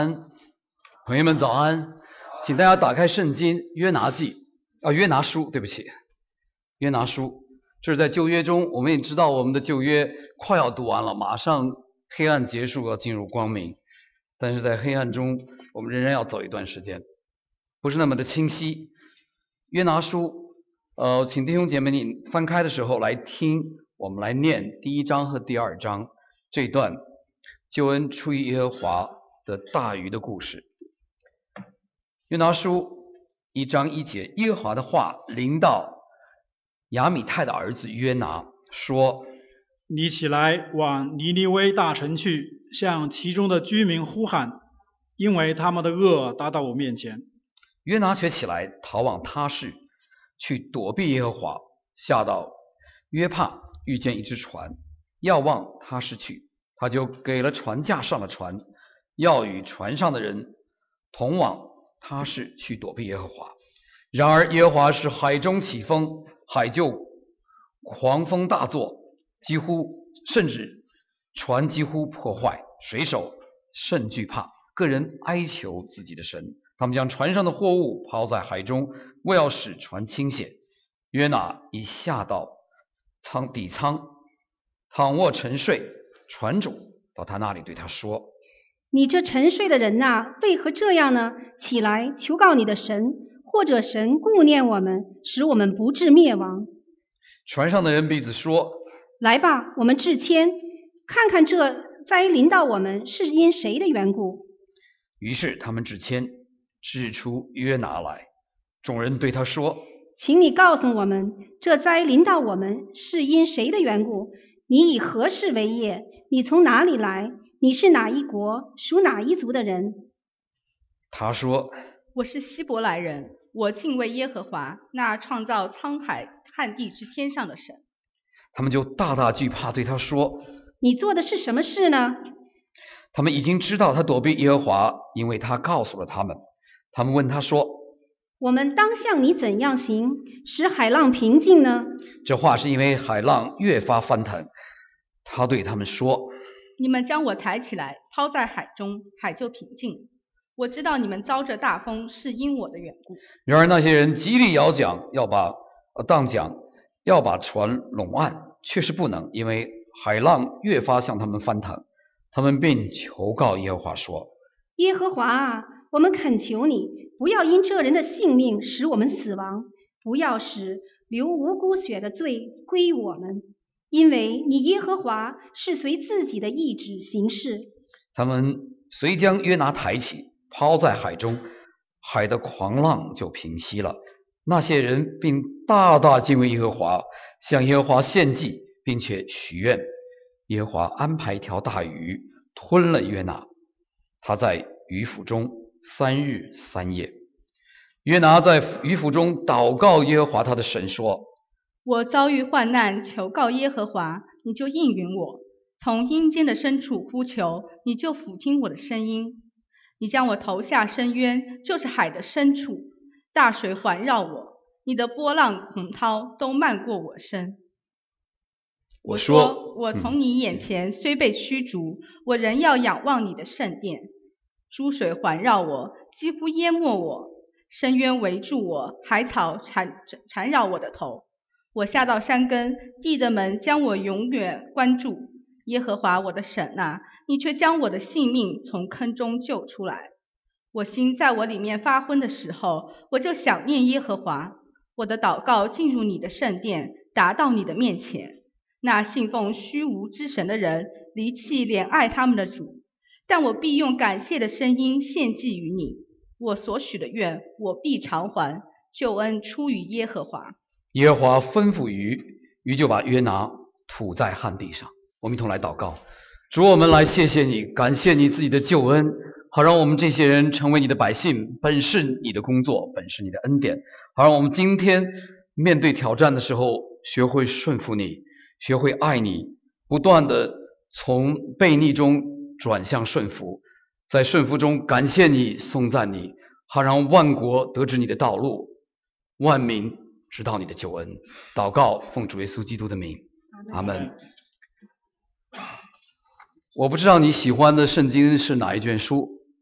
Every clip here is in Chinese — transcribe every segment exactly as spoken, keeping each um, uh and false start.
朋友们早安，请大家打开圣经约拿记啊约拿书，对不起，约拿书。这是在旧约中，我们也知道我们的旧约快要读完了，马上黑暗结束，要进入光明。但是在黑暗中，我们仍然要走一段时间，不是那么的清晰。约拿书，呃，请弟兄姐妹你翻开的时候来听，我们来念第一章和第二章这段救恩出于耶和华的大鱼的故事。约拿书一章一节，耶和华的话临到亚米泰的儿子约拿，说： 你起来往尼尼微大城去，向其中的居民呼喊，因为他们的恶达到我面前。 约拿却起来逃往他市，去躲避耶和华，下到约帕，遇见一只船，要往他市去，他就给了船价，上了船，要与船上的人同往他市去躲避耶和华。然而耶和华使海中起风，海就狂风大作，几乎甚至船几乎破坏，水手甚惧怕，个人哀求自己的神。他们将船上的货物抛在海中，为要使船倾斜。约拿已下到舱底舱，躺卧沉睡。船主到他那里对他说： 你这沉睡的人呐、啊，为何这样呢？起来求告你的神，或者神顾念我们，使我们不致灭亡。 船上的人彼此说： 来吧，我们致签，看看这灾临到我们是因谁的缘故。 于是他们致签，指出约拿来。众人对他说： 请你告诉我们，这灾临到我们是因谁的缘故？你以何事为业？你从哪里来？你是哪一国，属哪一族的人？ 他说： 我是希伯来人，我敬畏耶和华，那创造沧海旱地之天上的神。 他们就大大惧怕，对他说： 你做的是什么事呢？ 他们已经知道他躲避耶和华，因为他告诉了他们。他们问他说： 我们当向你怎样行，使海浪平静呢？ 这话是因为海浪越发翻腾。他对他们说： 你们将我抬起来，抛在海中，海就平静。我知道你们遭着大风是因我的缘故。 然而那些人极力摇桨，要把呃荡桨，要把船拢岸，却是不能，因为海浪越发向他们翻腾。他们便求告耶和华说： 耶和华啊，我们恳求你，不要因这人的性命使我们死亡，不要使流无辜血的罪归我们，因为你耶和华是随自己的意志行事。 他们遂将约拿抬起，抛在海中，海的狂浪就平息了。那些人并大大敬畏耶和华，向耶和华献祭，并且许愿。耶和华安排一条大鱼吞了约拿，他在鱼腹中三日三夜。约拿在鱼腹中祷告耶和华他的神说： 我遭遇患难，求告耶和华，你就应允我；从阴间的深处呼求，你就俯听我的声音。你将我投下深渊，就是海的深处，大水环绕我，你的波浪洪涛都漫过我身。 我说，我从你眼前虽被驱逐，嗯、我仍要仰望你的圣殿。诸水环绕我，几乎淹没我；深渊围住我，海草缠缠绕我的头。我下到山根，地的门将我永远关住。耶和华我的神啊，你却将我的性命从坑中救出来。我心在我里面发昏的时候，我就想念耶和华。我的祷告进入你的圣殿，达到你的面前。那信奉虚无之神的人离弃怜爱他们的主，但我必用感谢的声音献祭于你。我所许的愿，我必偿还。救恩出于耶和华。 耶和华吩咐鱼，鱼就把约拿吐在旱地上。我们一同来祷告。主，我们来谢谢你，感谢你自己的救恩，好让我们这些人成为你的百姓，本是你的工作，本是你的恩典，好让我们今天面对挑战的时候学会顺服你，学会爱你，不断的从悖逆中转向顺服，在顺服中感谢你，颂赞你，好让万国得知你的道路，万民知道你的救恩。祷告奉主耶稣基督的名，阿们。我不知道你喜欢的圣经是哪一卷书，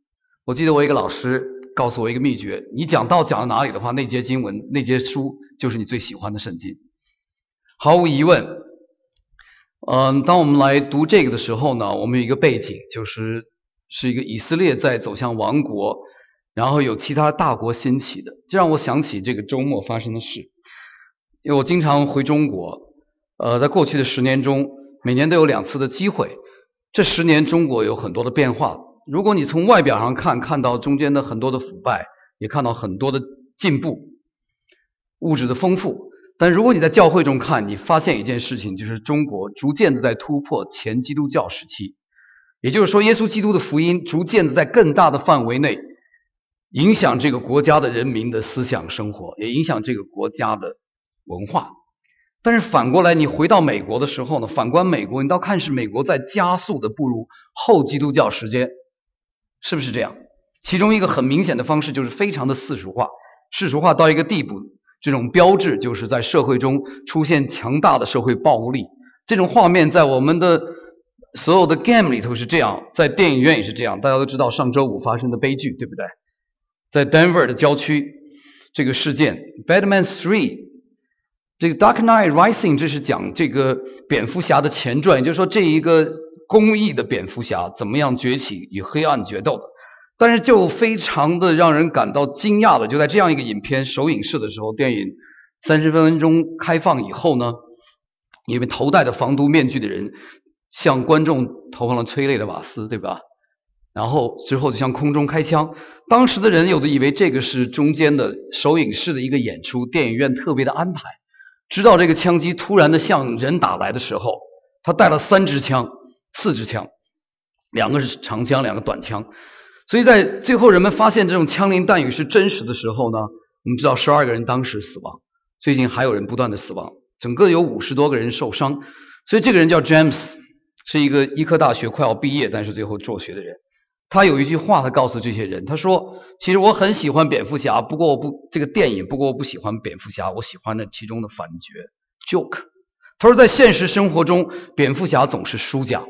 我记得我一个老师告诉我一个秘诀，你讲道讲到哪里的话，那节经文那节书就是你最喜欢的圣经。毫无疑问，嗯，当我们来读这个的时候呢，我们有一个背景，就是是一个以色列在走向亡国，然后有其他大国兴起的，这让我想起这个周末发生的事。因为我经常回中国，呃，在过去的十年中，每年都有两次的机会。这十年中国有很多的变化，如果你从外表上看，看到中间的很多的腐败，也看到很多的进步，物质的丰富。但如果你在教会中看，你发现一件事情，就是中国逐渐的在突破前基督教时期，也就是说耶稣基督的福音逐渐的在更大的范围内影响这个国家的人民的思想生活，也影响这个国家的文化。但是反过来你回到美国的时候呢，反观美国，你倒看是美国在加速的步入后基督教时间，是不是这样？其中一个很明显的方式就是非常的世俗化，世俗化到一个地步，这种标志就是在社会中出现强大的社会暴力。这种画面在我们的所有的 game 里头是这样，在电影院也是这样。大家都知道上周五发生的悲剧，对不对？在 Denver 的郊区这个事件 Batman 三，这个 Dark Knight Rising 这是讲这个蝙蝠侠的前传，也就是说这一个公益的蝙蝠侠怎么样崛起与黑暗决斗的。但是就非常的让人感到惊讶的，就在这样一个影片首映式的时候，电影三十分钟开放以后呢，因为头戴着防毒面具的人向观众投放了催泪的瓦斯，对吧？然后之后就向空中开枪。当时的人有的以为这个是中间的首映式的一个演出，电影院特别的安排。直到这个枪击突然的向人打来的时候，他带了三支枪，四支枪，两个是长枪，两个短枪。所以在最后人们发现这种枪林弹雨是真实的时候呢，我们知道十二个人当时死亡，最近还有人不断的死亡，整个有五十多个人受伤。所以这个人叫 James， 是一个医科大学快要毕业但是最后辍学的人。他有一句话他告诉这些人，他说其实我很喜欢蝙蝠侠，不过我不这个电影不过我不喜欢蝙蝠侠，我喜欢那其中的反角 joke。 他说在现实生活中蝙蝠侠总是输家。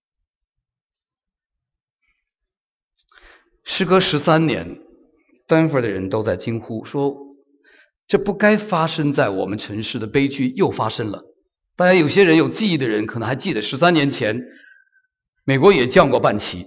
时隔十三年，丹佛的人都在惊呼说，这不该发生在我们城市的悲剧又发生了。大家有些人有记忆的人可能还记得十三年前美国也降过半旗，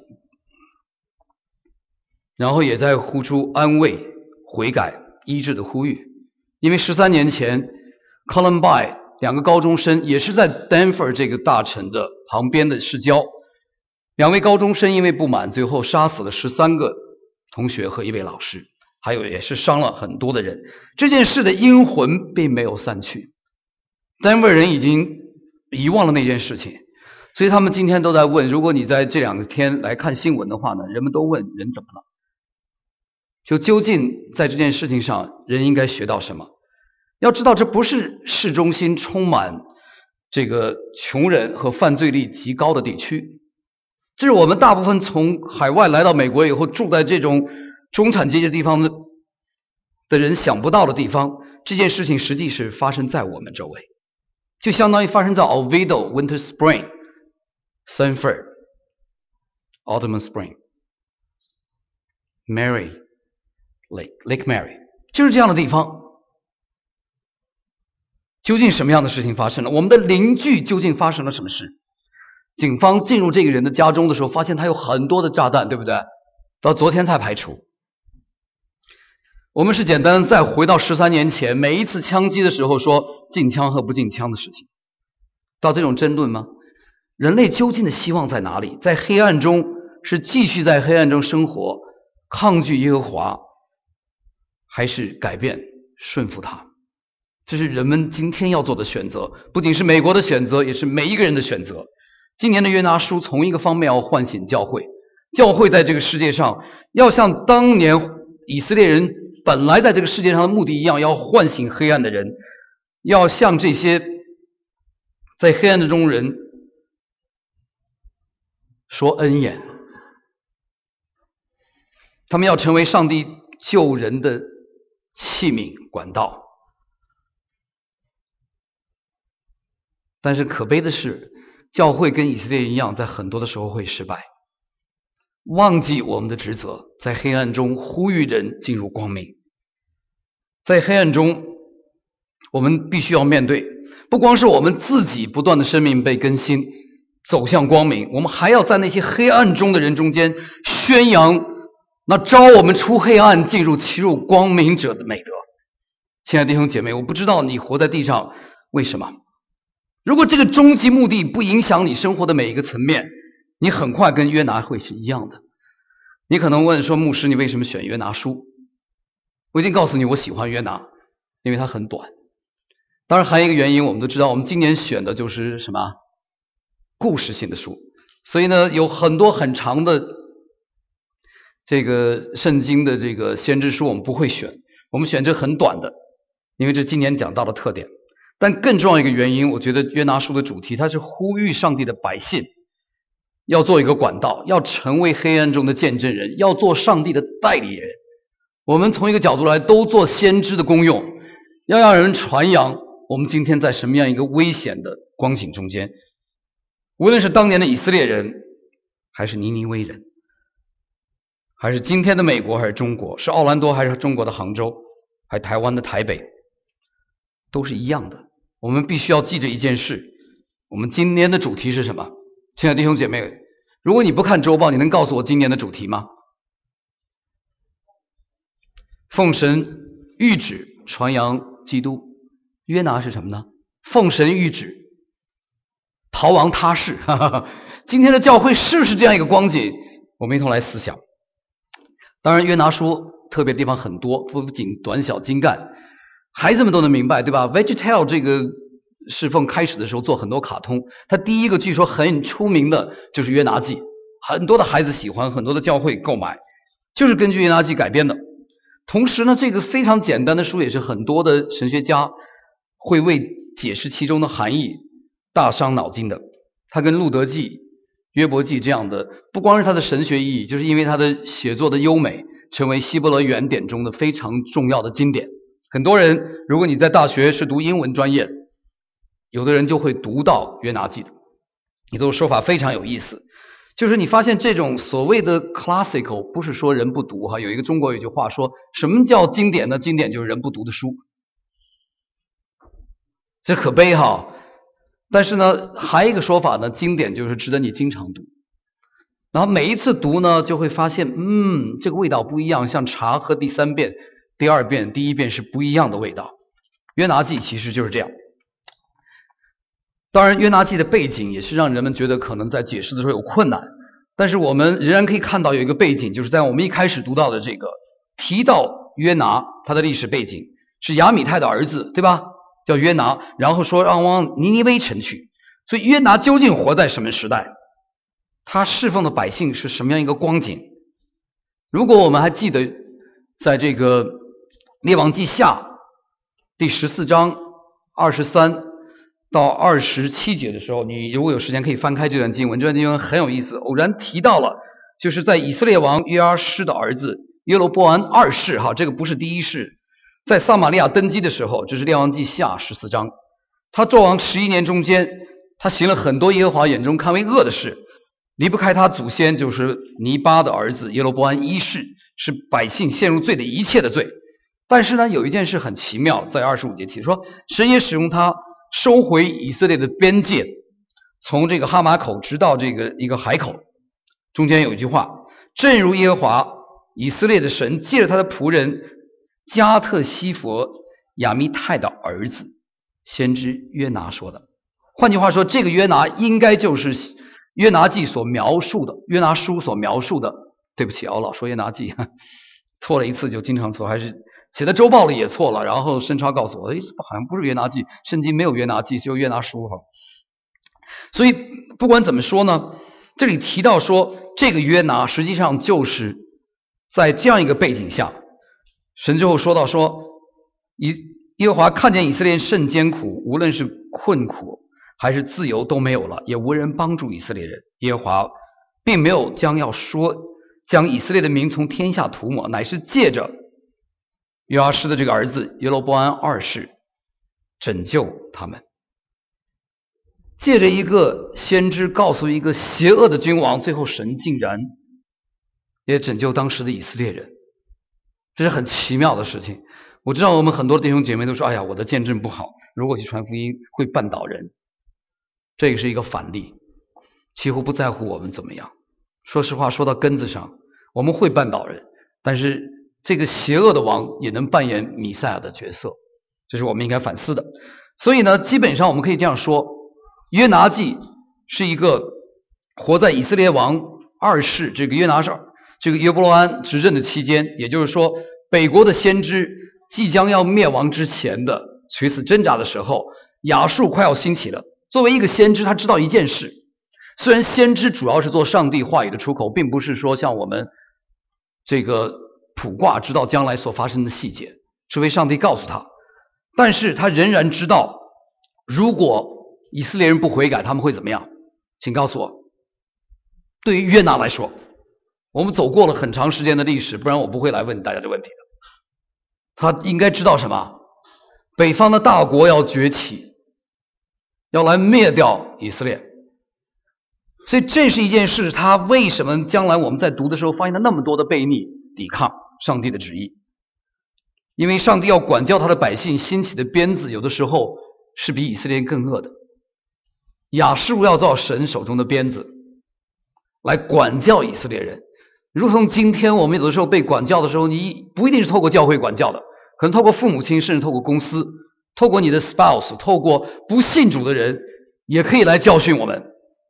然后也在呼出安慰、悔改、医治的呼吁。因为十三年前 Columbine 两个高中生也是在 Denver 这个大城的旁边的市郊，两位高中生因为不满最后杀死了十三个同学和一位老师，还有也是伤了很多的人。这件事的阴魂并没有散去， Denver 人已经遗忘了那件事情，所以他们今天都在问，如果你在这两天来看新闻的话呢，人们都问人怎么了，就究竟在这件事情上人应该学到什么。要知道这不是市中心充满这个穷人和犯罪率极高的地区，这是我们大部分从海外来到美国以后住在这种中产阶级地方的的人想不到的地方。这件事情实际是发生在我们周围，就相当于发生在 Oviedo Winter Spring Sanford Autumn Spring Mary Lake Lake Mary， 就是这样的地方。究竟什么样的事情发生了？我们的邻居究竟发生了什么事？警方进入这个人的家中的时候，发现他有很多的炸弹，对不对？到昨天才排除。我们是简单再回到十三年前，每一次枪击的时候说禁枪和不禁枪的事情，到这种争论吗？人类究竟的希望在哪里？在黑暗中是继续在黑暗中生活，抗拒耶和华，还是改变顺服他？这是人们今天要做的选择，不仅是美国的选择，也是每一个人的选择。今年的约拿书从一个方面要唤醒教会，教会在这个世界上要像当年以色列人本来在这个世界上的目的一样，要唤醒黑暗的人，要向这些在黑暗之中人说恩言，他们要成为上帝救人的器皿管道。但是可悲的是，教会跟以色列一样，在很多的时候会失败。 忘记我们的职责，在黑暗中呼吁人进入光明。在黑暗中，我们必须要面对，不光是我们自己不断的生命被更新，走向光明，我们还要在那些黑暗中的人中间宣扬那招我们出黑暗进入其入光明者的美德。亲爱的弟兄姐妹，我不知道你活在地上为什么？如果这个终极目的不影响你生活的每一个层面，你很快跟约拿会是一样的。你可能问说，牧师，你为什么选约拿书？我已经告诉你，我喜欢约拿，因为它很短。当然还有一个原因，我们都知道，我们今年选的就是什么故事性的书，所以呢，有很多很长的这个圣经的这个先知书我们不会选，我们选这很短的，因为这今年讲到的特点。但更重要一个原因，我觉得约拿书的主题，它是呼吁上帝的百姓要做一个管道，要成为黑暗中的见证人，要做上帝的代理人。我们从一个角度来，都做先知的功用，要让人传扬我们今天在什么样一个危险的光景中间。无论是当年的以色列人，还是尼尼微人，还是今天的美国，还是中国，是奥兰多还是中国的杭州，还是台湾的台北，都是一样的。我们必须要记着一件事，我们今年的主题是什么？亲爱的弟兄姐妹，如果你不看周报，你能告诉我今年的主题吗？奉神谕旨传扬基督。约拿是什么呢？奉神谕旨逃亡他市。哈哈哈，今天的教会是不是这样一个光景？我们一同来思想。当然约拿书特别的地方很多，不仅短小精干，孩子们都能明白，对吧？ Vegetel 这个侍奉开始的时候做很多卡通，他第一个据说很出名的就是约拿记，很多的孩子喜欢，很多的教会购买，就是根据约拿记改编的。同时呢，这个非常简单的书也是很多的神学家会为解释其中的含义大伤脑筋的。它跟路德记、约伯记这样的，不光是它的神学意义，就是因为它的写作的优美，成为希伯来原典中的非常重要的经典。很多人，如果你在大学是读英文专业，有的人就会读到约拿记的。你这种说法非常有意思，就是你发现这种所谓的 classical 不是说人不读哈，有一个中国有句话说，什么叫经典呢？经典就是人不读的书。这可悲哈。但是呢，还有一个说法呢，经典就是值得你经常读。然后每一次读呢，就会发现，嗯，这个味道不一样，像茶喝第三遍、第二遍、第一遍是不一样的味道。约拿记其实就是这样。当然，约拿记的背景也是让人们觉得可能在解释的时候有困难，但是我们仍然可以看到有一个背景，就是在我们一开始读到的这个提到约拿，他的历史背景是亚米泰的儿子，对吧？叫约拿，然后说让往尼尼微城去。所以约拿究竟活在什么时代？他侍奉的百姓是什么样一个光景？如果我们还记得，在这个列王记下第十四章二十三到二十七节的时候，你如果有时间可以翻开这段经文，这段经文很有意思，偶然提到了，就是在以色列王约阿施的儿子耶罗波安二世，哈，这个不是第一世，在撒玛利亚登基的时候，这是列王记下十四章，他纣王十一年中间，他行了很多耶和华眼中看为恶的事，离不开他祖先就是尼巴的儿子耶罗波安一世，是百姓陷入罪的一切的罪。但是呢，有一件事很奇妙，在二十五节提说，神也使用他收回以色列的边界，从这个哈马口直到这个一个海口，中间有一句话，正如耶和华以色列的神借着他的仆人加特西佛亚米泰的儿子先知约拿说的。换句话说，这个约拿应该就是约拿记所描述的，约拿书所描述的。对不起，我老说约拿记，错了一次就经常错，还是写在周报里也错了。然后申超告诉我，哎，好像不是约拿记，圣经没有约拿记，只有约拿书哈。所以不管怎么说呢，这里提到说这个约拿实际上就是在这样一个背景下，神最后说到说，以耶和华看见以色列甚艰苦，无论是困苦还是自由都没有了，也无人帮助以色列人。耶和华并没有将要说将以色列的名从天下涂抹，乃是借着约阿施的这个儿子耶罗波安二世拯救他们，借着一个先知告诉一个邪恶的君王，最后神竟然也拯救当时的以色列人。这是很奇妙的事情。我知道我们很多弟兄姐妹都说，哎呀，我的见证不好，如果去传福音会绊倒人。这个是一个反例，几乎不在乎我们怎么样。说实话，说到根子上，我们会绊倒人，但是这个邪恶的王也能扮演弥赛亚的角色，这是我们应该反思的。所以呢，基本上我们可以这样说，约拿记是一个活在以色列王二世这个约拿上这个约伯罗安执政的期间，也就是说北国的先知即将要灭亡之前的垂死挣扎的时候，亚述快要兴起了。作为一个先知，他知道一件事，虽然先知主要是做上帝话语的出口，并不是说像我们这个卜卦知道将来所发生的细节，除非上帝告诉他，但是他仍然知道，如果以色列人不悔改，他们会怎么样？请告诉我。对于约拿来说，我们走过了很长时间的历史，不然我不会来问大家这问题的。他应该知道什么？北方的大国要崛起，要来灭掉以色列。所以这是一件事，他为什么将来我们在读的时候发现他那么多的悖逆抵抗上帝的旨意？因为上帝要管教他的百姓，兴起的鞭子有的时候是比以色列人更恶的。亚述要造神手中的鞭子来管教以色列人，如同今天我们有的时候被管教的时候，你不一定是透过教会管教的，可能透过父母亲，甚至透过公司，透过你的 spouse， 透过不信主的人也可以来教训我们。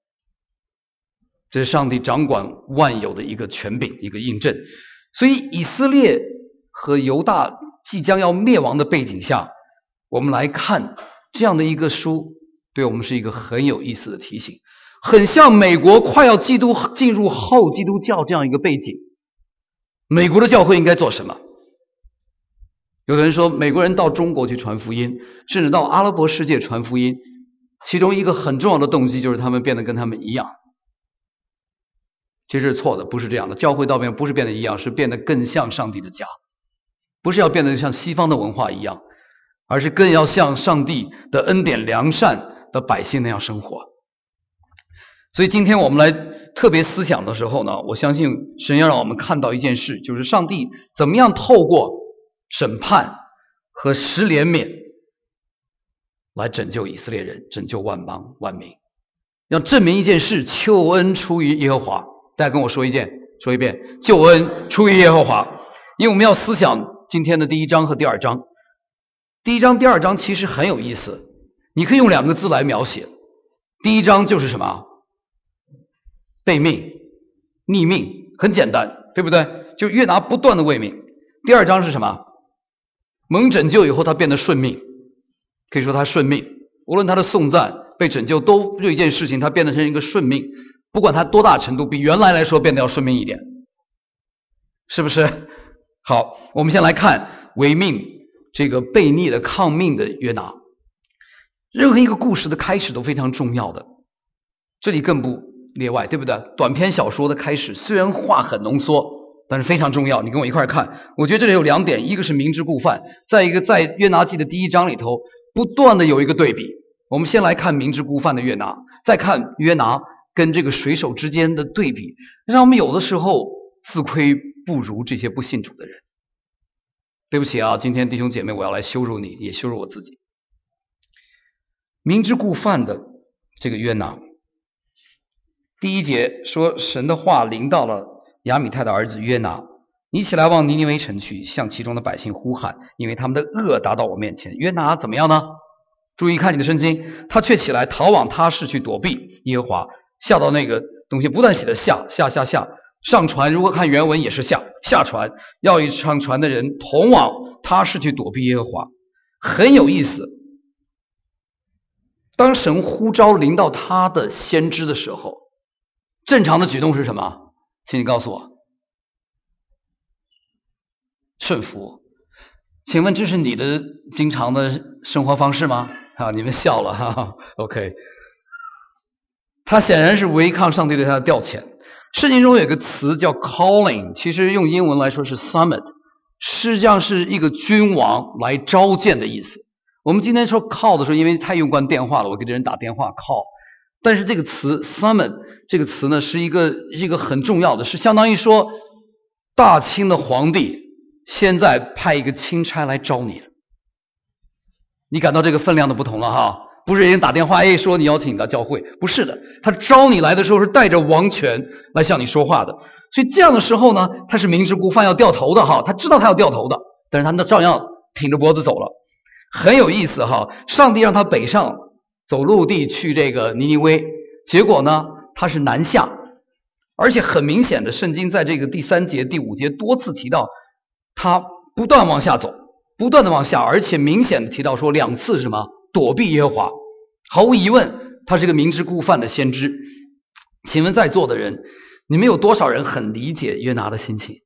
这是上帝掌管万有的一个权柄，一个印证。所以以色列和犹大即将要灭亡的背景下，我们来看这样的一个书，对我们是一个很有意思的提醒，很像美国快要基督进入后基督教这样一个背景。美国的教会应该做什么？有的人说美国人到中国去传福音，甚至到阿拉伯世界传福音，其中一个很重要的动机就是他们变得跟他们一样。其实是错的，不是这样的。教会到变不是变得一样，是变得更像上帝的家，不是要变得像西方的文化一样，而是更要像上帝的恩典良善的百姓那样生活。所以今天我们来特别思想的时候呢，我相信神要让我们看到一件事，就是上帝怎么样透过审判和施怜悯来拯救以色列人，拯救万邦万民。要证明一件事，救恩出于耶和华。大家跟我说一件，说一遍，救恩出于耶和华。因为我们要思想今天的第一章和第二章。第一章第二章其实很有意思，你可以用两个字来描写。第一章就是什么？背命、逆命，很简单，对不对？就约拿不断的违命。第二章是什么？蒙拯救以后他变得顺命，可以说他顺命，无论他的颂赞被拯救都有一件事情，他变得成一个顺命，不管他多大程度，比原来来说变得要顺命一点，是不是？好，我们先来看违命这个悖逆的抗命的约拿。任何一个故事的开始都非常重要的，这里更不例外，对不对？短篇小说的开始虽然话很浓缩，但是非常重要。你跟我一块看，我觉得这里有两点，一个是明知故犯，再一个在约拿记的第一章里头不断的有一个对比。我们先来看明知故犯的约拿，再看约拿跟这个水手之间的对比，让我们有的时候自愧不如这些不信主的人。对不起啊，今天弟兄姐妹，我要来羞辱你，也羞辱我自己。明知故犯的这个约拿，第一节说神的话临到了亚米泰的儿子约拿，你起来往尼尼微城去，向其中的百姓呼喊，因为他们的恶达到我面前。约拿怎么样呢？注意看你的圣经，他却起来逃往他市去躲避耶和华。下到那个东西不但写的下下下下，上船如果看原文也是下下船，要以上船的人同往他市去躲避耶和华。很有意思，当神呼召临到他的先知的时候，正常的举动是什么？请你告诉我。顺服。请问这是你的经常的生活方式吗？啊，你们笑了哈哈 ，OK。他显然是违抗上帝对他的调遣。圣经中有一个词叫 calling， 其实用英文来说是 summit， 实际上是一个君王来召见的意思。我们今天说 call 的时候，因为太用惯电话了，我给这人打电话 call， 但是这个词 summit 这个词呢，是一个是一个很重要的，是相当于说大清的皇帝现在派一个钦差来招你，你感到这个分量的不同了哈？不是人打电话哎说你邀请你到教会，不是的，他招你来的时候是带着王权来向你说话的。所以这样的时候呢，他是明知故犯要掉头的哈，他知道他要掉头的，但是他照样挺着脖子走了，很有意思哈。上帝让他北上走陆地去这个尼尼微，结果呢他是南下，而且很明显的，圣经在这个第三节、第五节多次提到他不断往下走，不断的往下，而且明显的提到说两次是什么躲避耶和华。毫无疑问，他是个明知故犯的先知。请问在座的人，你们有多少人很理解约拿的心情？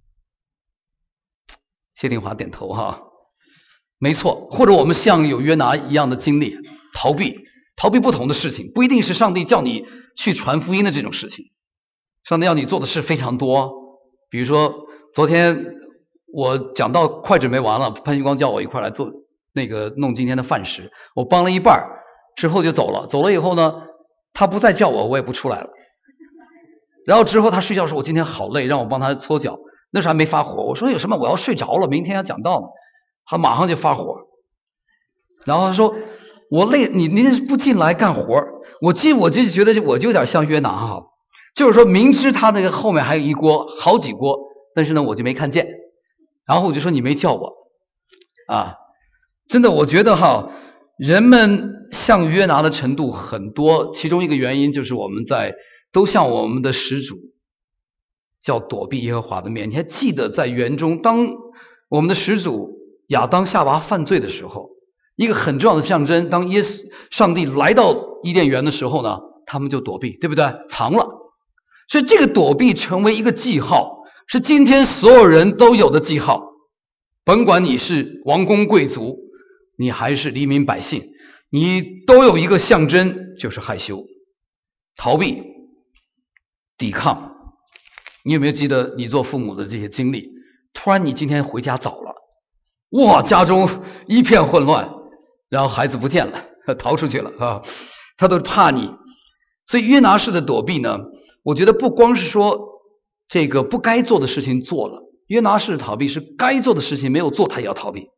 谢定华点头哈，没错，或者我们像有约拿一样的经历，逃避逃避不同的事情，不一定是上帝叫你去传福音的这种事情。上帝要你做的事非常多，比如说昨天我讲到快准备完了，潘旭光叫我一块来做那个弄今天的饭食，我帮了一半之后就走了，走了以后呢，他不再叫我，我也不出来了。然后之后他睡觉说我今天好累，让我帮他搓脚，那时候还没发火，我说有什么，我要睡着了，明天要讲道呢。他马上就发火，然后他说我累，你您不进来干活。我记我就觉得我就有点像约拿哈，就是说明知他那个后面还有一锅好几锅，但是呢我就没看见，然后我就说你没叫我啊。真的我觉得哈，人们像约拿的程度很多，其中一个原因就是我们在都像我们的始祖叫躲避耶和华的面。你还记得在园中，当我们的始祖亚当夏娃犯罪的时候，一个很重要的象征，当耶稣上帝来到伊甸园的时候呢，他们就躲避，对不对？藏了。所以这个躲避成为一个记号，是今天所有人都有的记号，甭管你是王公贵族，你还是黎民百姓，你都有一个象征，就是害羞、逃避、抵抗。你有没有记得你做父母的这些经历？突然你今天回家早了，哇，家中一片混乱，然后孩子不见了，逃出去了啊，他都怕你。所以约拿式的躲避呢，我觉得不光是说这个不该做的事情做了，约拿式逃避是该做的事情没有做，他也要逃避。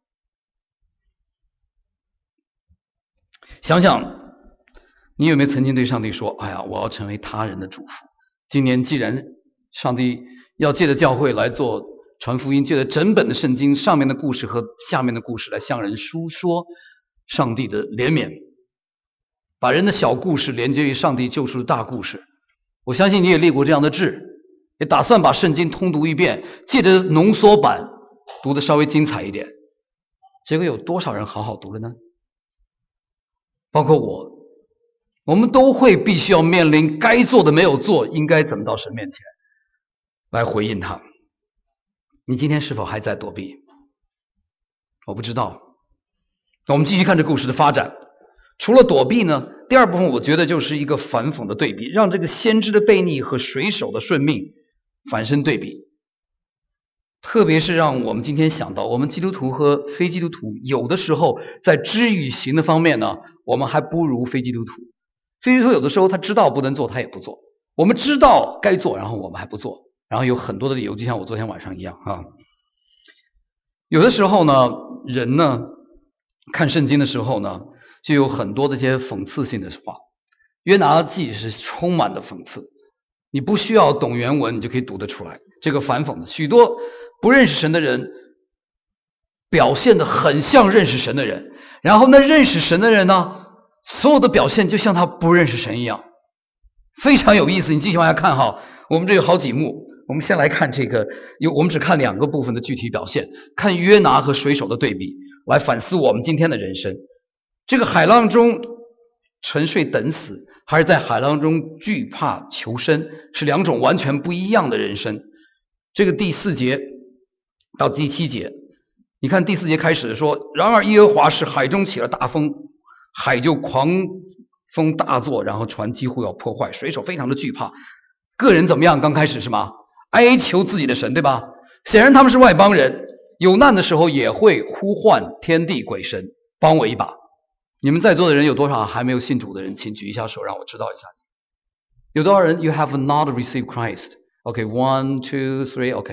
想想你有没有曾经对上帝说，哎呀，我要成为他人的祝福。今年既然上帝要借着教会来做传福音，借着整本的圣经上面的故事和下面的故事来向人述说上帝的怜悯，把人的小故事连接于上帝救赎的大故事。我相信你也立过这样的志，也打算把圣经通读一遍，借着浓缩版读得稍微精彩一点。结果有多少人好好读了呢？包括我，我们都会必须要面临该做的没有做，应该怎么到神面前来回应他。你今天是否还在躲避？我不知道。那我们继续看这故事的发展。除了躲避呢，第二部分我觉得就是一个反讽的对比，让这个先知的悖逆和水手的顺命反身对比。特别是让我们今天想到，我们基督徒和非基督徒有的时候在知与行的方面呢，我们还不如非基督徒。非基督徒有的时候他知道不能做，他也不做。我们知道该做，然后我们还不做，然后有很多的理由，就像我昨天晚上一样啊。有的时候呢，人呢看圣经的时候呢，就有很多的一些讽刺性的话。约拿记是充满了讽刺，你不需要懂原文，你就可以读得出来。这个反讽的许多不认识神的人表现得很像认识神的人，然后那认识神的人呢，所有的表现就像他不认识神一样，非常有意思。你继续往下看哈，我们这有好几幕，我们先来看这个，有我们只看两个部分的具体表现，看约拿和水手的对比，来反思我们今天的人生。这个海浪中沉睡等死，还是在海浪中惧怕求生，是两种完全不一样的人生。这个第四节到第七节，你看第四节开始说，然而耶和华使海中起了大风，海就狂风大作，然后船几乎要破坏，水手非常的惧怕。个人怎么样？刚开始是吗？哀求自己的神，对吧？显然他们是外邦人，有难的时候也会呼唤天地鬼神帮我一把。你们在座的人有多少还没有信主的人？请举一下手，让我知道一下。有多少人 You have not received Christ? OK, one, two, three, OK.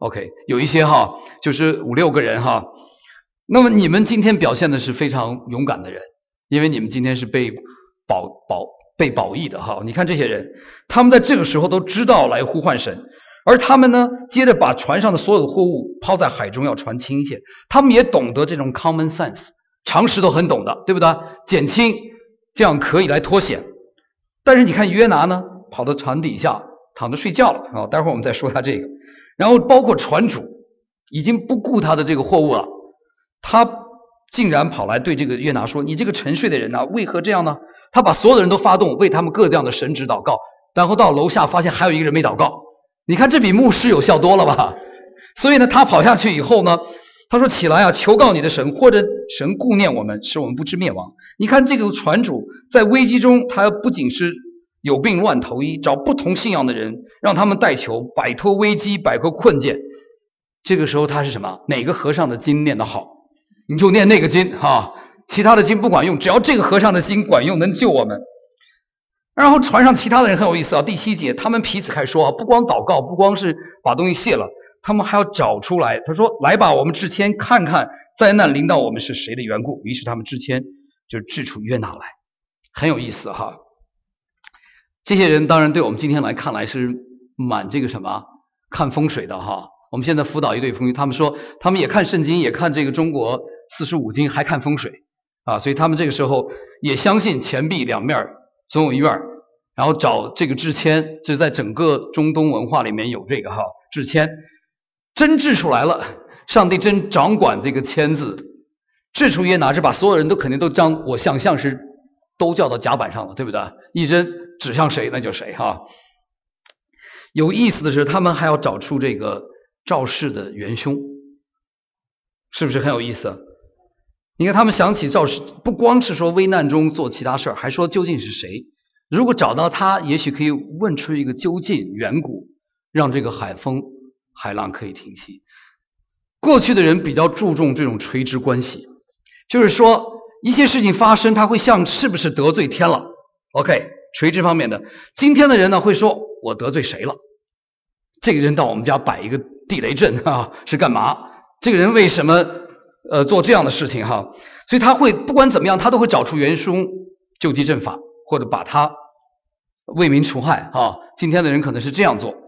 OK， 有一些哈，就是五六个人哈。那么你们今天表现的是非常勇敢的人，因为你们今天是被保保被保益的哈。你看这些人，他们在这个时候都知道来呼唤神，而他们呢，接着把船上的所有的货物抛在海中，要船轻一些。他们也懂得这种 common sense， 常识都很懂的，对不对？减轻，这样可以来脱险。但是你看约拿呢，跑到船底下躺着睡觉了啊。待会儿我们再说他这个。然后包括船主已经不顾他的这个货物了，他竟然跑来对这个约拿说：“你这个沉睡的人呢、啊，为何这样呢？”他把所有的人都发动，为他们各这样的神职祷告。然后到楼下发现还有一个人没祷告。你看这比牧师有效多了吧？所以呢，他跑下去以后呢，他说：“起来啊，求告你的神，或者神顾念我们，使我们不致灭亡。”你看这个船主在危机中，他不仅是有病乱投医，找不同信仰的人，让他们代求，摆脱危机，摆脱困境。这个时候他是什么？哪个和尚的经念得好，你就念那个经哈，其他的经不管用，只要这个和尚的经管用，能救我们。然后船上其他的人很有意思啊，第七节，他们彼此开始说啊，不光祷告，不光是把东西卸了，他们还要找出来。他说：“来吧，我们支签看看灾难临到我们是谁的缘故。”于是他们支签就支出约拿来，很有意思哈。这些人当然对我们今天来看来是满这个什么看风水的哈。我们现在辅导一对夫妻，他们说他们也看圣经，也看这个中国四书五经，还看风水啊，所以他们这个时候也相信钱币两面总有一面，然后找这个制签，这在整个中东文化里面有这个哈制签，真制出来了，上帝真掌管这个签字，制出约拿，是把所有人都肯定都将我想象是都叫到甲板上了，对不对？一针指向谁那就谁哈。有意思的是，他们还要找出这个肇事的元凶，是不是很有意思？你看他们想起肇事，不光是说危难中做其他事儿，还说究竟是谁。如果找到他，也许可以问出一个究竟缘故，让这个海风海浪可以停息。过去的人比较注重这种垂直关系，就是说一些事情发生，他会像是不是得罪天了 OK 垂直方面的。今天的人呢会说我得罪谁了，这个人到我们家摆一个地雷阵啊，是干嘛？这个人为什么呃做这样的事情哈？所以他会不管怎么样，他都会找出元凶，救济正法，或者把他为民除害啊。今天的人可能是这样做。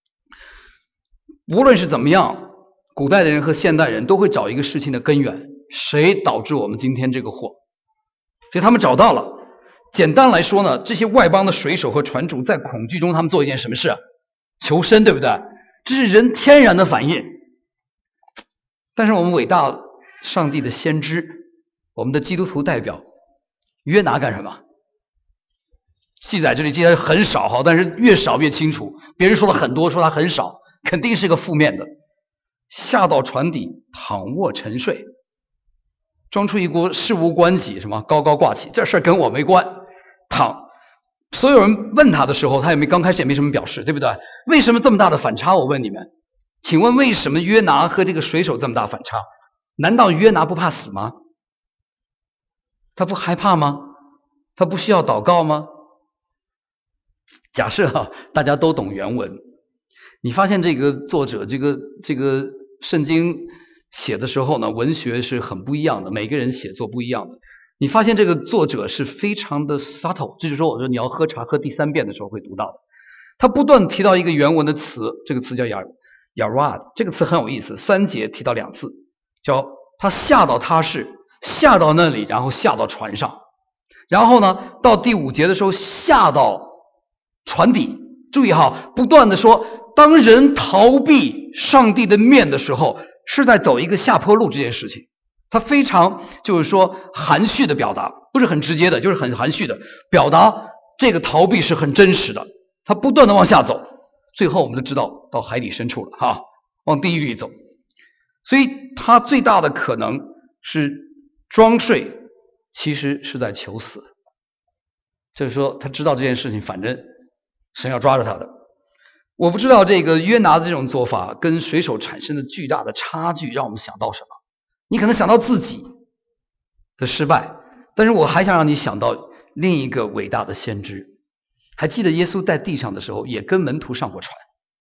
无论是怎么样，古代的人和现代人都会找一个事情的根源，谁导致我们今天这个祸？所以他们找到了。简单来说呢，这些外邦的水手和船主在恐惧中，他们做一件什么事啊？求生，对不对？这是人天然的反应。但是我们伟大上帝的先知，我们的基督徒代表约拿干什么？记载这里记载很少哈，但是越少越清楚。别人说了很多，说他很少，肯定是个负面的。下到船底，躺卧沉睡，装出一锅事无关己，什么高高挂起，这事跟我没关。躺，所有人问他的时候，他也没刚开始也没什么表示，对不对？为什么这么大的反差？我问你们，请问为什么约拿和这个水手这么大反差？难道约拿不怕死吗？他不害怕吗？他不需要祷告吗？假设哈、啊，大家都懂原文，你发现这个作者这个这个圣经写的时候呢，文学是很不一样的，每个人写作不一样的。你发现这个作者是非常的 subtle， 这就是说我说你要喝茶喝第三遍的时候会读到的。他不断提到一个原文的词，这个词叫 yarad， 这个词很有意思，三节提到两次，叫他下到他是下到那里，然后下到船上，然后呢到第五节的时候下到船底。注意哈，不断的说，当人逃避上帝的面的时候，是在走一个下坡路这件事情。他非常就是说含蓄的表达，不是很直接的，就是很含蓄的表达这个逃避是很真实的。他不断的往下走，最后我们就知道到海底深处了哈，往地狱里走。所以他最大的可能是装睡，其实是在求死。就是说他知道这件事情，反正神要抓着他的。我不知道这个约拿的这种做法跟水手产生的巨大的差距让我们想到什么。你可能想到自己的失败，但是我还想让你想到另一个伟大的先知。还记得耶稣在地上的时候也跟门徒上过船，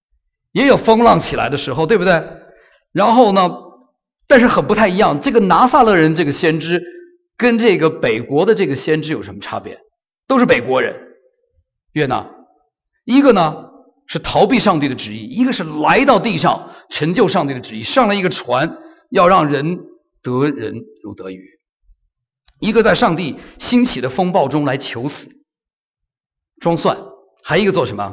也有风浪起来的时候，对不对？然后呢，但是很不太一样，这个拿撒勒人这个先知跟这个北国的这个先知有什么差别？都是北国人，约拿，一个呢是逃避上帝的旨意，一个是来到地上成就上帝的旨意，上了一个船要让人得人如得鱼，一个在上帝兴起的风暴中来求死装蒜，还一个做什么？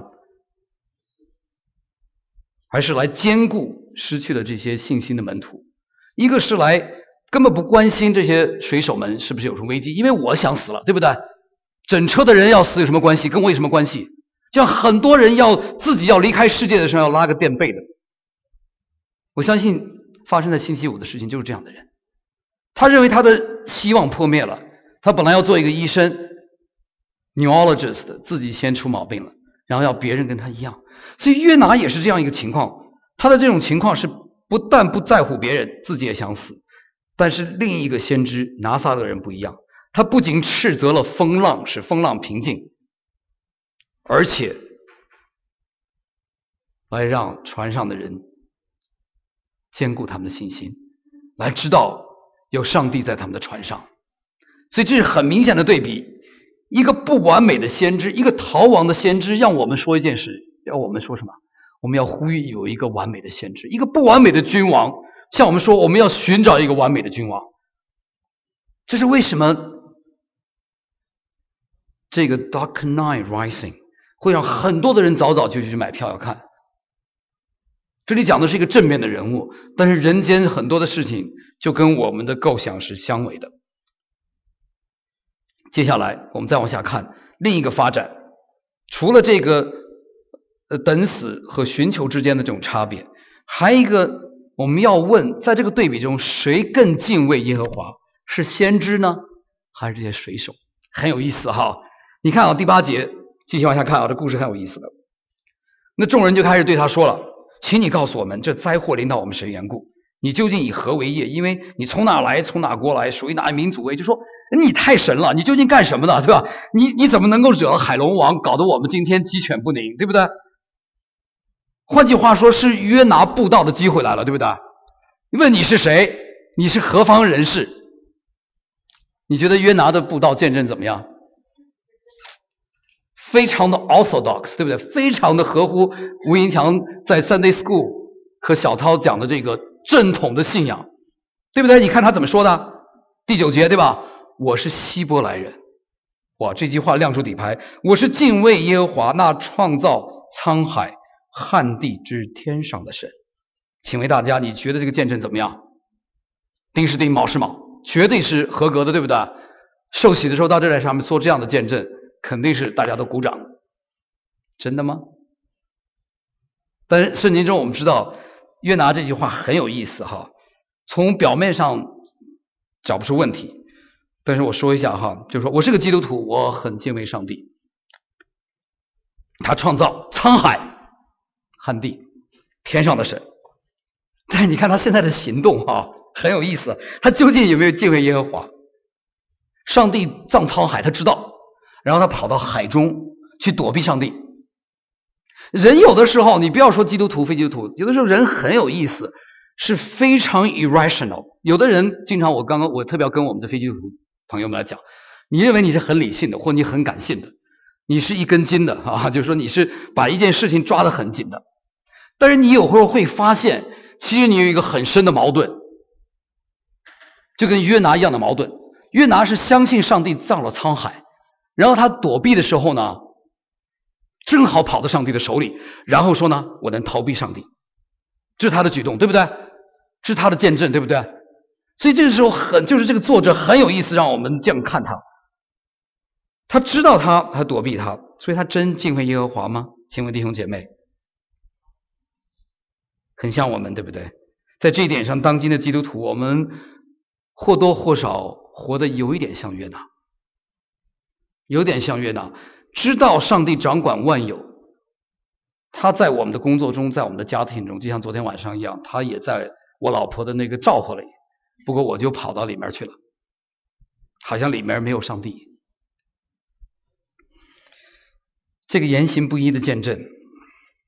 还是来兼顾失去了这些信心的门徒，一个是来根本不关心这些水手们是不是有什么危机，因为我想死了，对不对？整车的人要死有什么关系？跟我有什么关系？就像很多人要自己要离开世界的时候要拉个垫背的，我相信发生在星期五的事情就是这样的人，他认为他的希望破灭了，他本来要做一个医生 neurologist， 自己先出毛病了，然后要别人跟他一样。所以约拿也是这样一个情况，他的这种情况是不但不在乎别人，自己也想死。但是另一个先知拿撒勒人不一样，他不仅斥责了风浪，使风浪平静，而且来让船上的人兼顾他们的信心，来知道有上帝在他们的船上。所以这是很明显的对比，一个不完美的先知，一个逃亡的先知，让我们说一件事，要我们说什么？我们要呼吁有一个完美的先知，一个不完美的君王，像我们说我们要寻找一个完美的君王。这是为什么这个 Dark Knight Rising 会让很多的人早早就去买票要看。这里讲的是一个正面的人物，但是人间很多的事情就跟我们的构想是相违的。接下来我们再往下看另一个发展，除了这个呃等死和寻求之间的这种差别，还有一个我们要问，在这个对比中谁更敬畏耶和华？是先知呢，还是这些水手？很有意思哈。你看啊，第八节继续往下看啊，这故事很有意思的。那众人就开始对他说了，请你告诉我们，这灾祸临到我们谁缘故？你究竟以何为业？因为你从哪来，从哪国来，属于哪民族为？就说你太神了，你究竟干什么的，对吧？你你怎么能够惹了海龙王，搞得我们今天鸡犬不宁，对不对？换句话说，是约拿布道的机会来了，对不对？问你是谁，你是何方人士？你觉得约拿的布道见证怎么样？非常的 orthodox， 对不对？非常的合乎吴银强在 Sunday School 和小涛讲的这个正统的信仰，对不对？你看他怎么说的？第九节，对吧？我是希伯来人。哇，这句话亮出底牌。我是敬畏耶和华那创造沧海旱地之天上的神。请问大家，你觉得这个见证怎么样？丁是丁，卯是卯，绝对是合格的，对不对？受洗的时候到这台上面说这样的见证，肯定是大家都鼓掌。真的吗？但是圣经中我们知道约拿这句话很有意思哈，从表面上找不出问题，但是我说一下哈，就是说我是个基督徒，我很敬畏上帝，他创造沧海旱地天上的神。但是你看他现在的行动哈，很有意思，他究竟有没有敬畏耶和华？上帝藏沧海他知道，然后他跑到海中去躲避上帝。人有的时候，你不要说基督徒非基督徒，有的时候人很有意思，是非常 irrational。有的人经常，我刚刚我特别要跟我们的非基督徒朋友们来讲，你认为你是很理性的，或你很感性的，你是一根筋的啊，就是说你是把一件事情抓得很紧的。但是你有时候会发现，其实你有一个很深的矛盾，就跟约拿一样的矛盾。约拿是相信上帝造了沧海，然后他躲避的时候呢，正好跑到上帝的手里，然后说呢，我能逃避上帝，这是他的举动，对不对？这是他的见证，对不对？所以这个时候很，就是这个作者很有意思，让我们这样看他。他知道他，他躲避他，所以他真敬畏耶和华吗？请问弟兄姐妹，很像我们，对不对？在这一点上，当今的基督徒，我们或多或少活得有一点像约拿，有点像约拿，知道上帝掌管万有，他在我们的工作中，在我们的家庭中，就像昨天晚上一样，他也在我老婆的那个照顾里，不过我就跑到里面去了，好像里面没有上帝。这个言行不一的见证，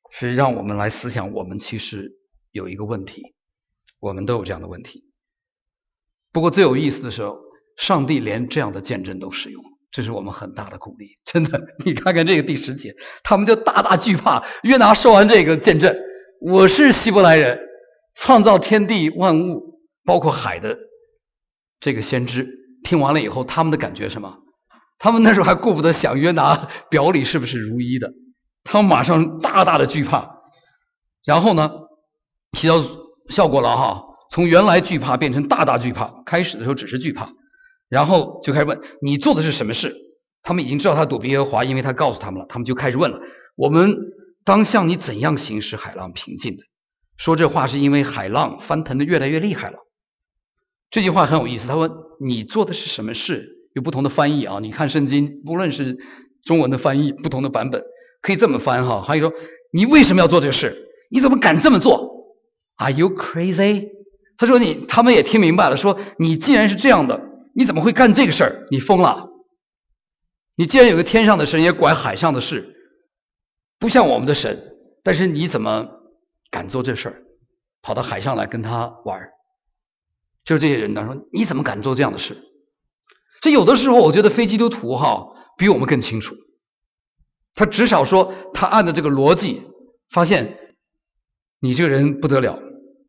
是让我们来思想，我们其实有一个问题，我们都有这样的问题。不过最有意思的时候，上帝连这样的见证都使用，这是我们很大的鼓励。真的，你看看这个第十节，他们就大大惧怕。约拿说完这个见证，我是希伯来人，创造天地万物，包括海的这个先知，听完了以后，他们的感觉什么？他们那时候还顾不得想约拿表里是不是如一的，他们马上大大的惧怕。然后呢，起到效果了哈，从原来惧怕变成大大惧怕。开始的时候只是惧怕，然后就开始问你做的是什么事。他们已经知道他躲避耶和华，因为他告诉他们了。他们就开始问了，我们当向你怎样行使海浪平静的？说这话是因为海浪翻腾的越来越厉害了。这句话很有意思，他问你做的是什么事？有不同的翻译啊，你看圣经不论是中文的翻译，不同的版本可以这么翻哈。还有说你为什么要做这个事？你怎么敢这么做？ Are you crazy？ 他说你他们也听明白了，说你既然是这样的，你怎么会干这个事儿？你疯了！你既然有个天上的神也管海上的事，不像我们的神，但是你怎么敢做这事儿？跑到海上来跟他玩？就是这些人呢说你怎么敢做这样的事？所以有的时候我觉得非基督徒哈比我们更清楚，他至少说他按照这个逻辑发现你这个人不得了。